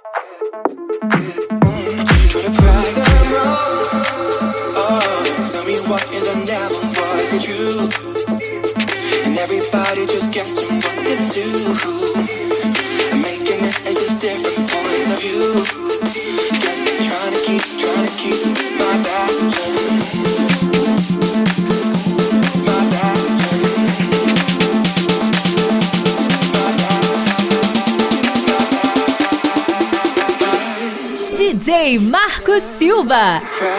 Everybody just guessing what to do. I'm making it as just different points of view. Guessing, trying to keep my balance. My balance. DJ Marco Silva.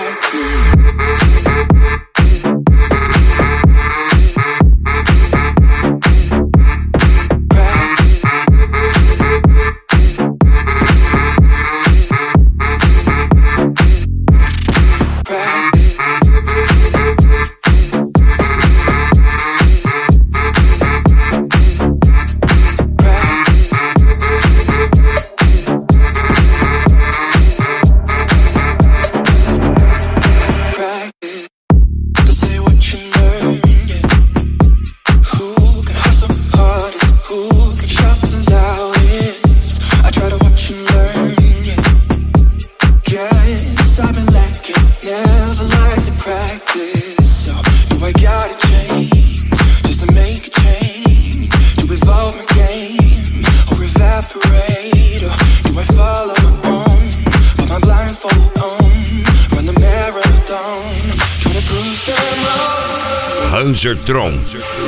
Tron.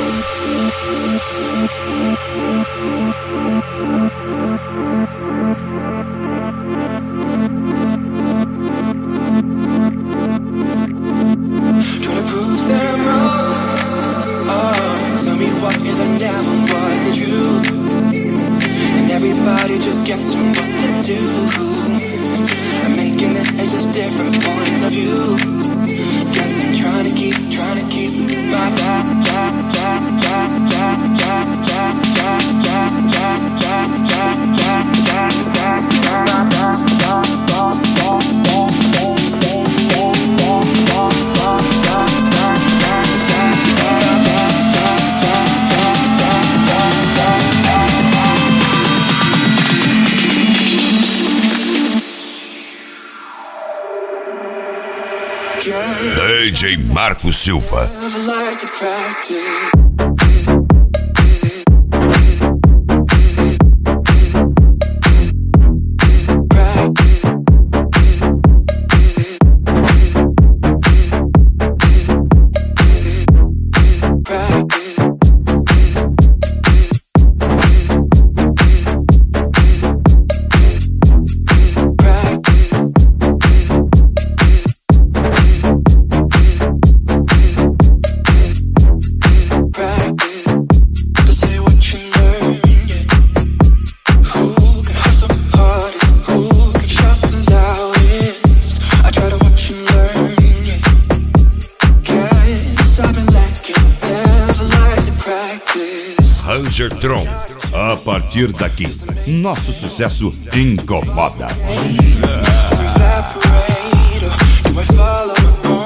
DJ Marco Silva. Tron. A partir daqui, nosso sucesso incomoda. Evaporate, do I follow?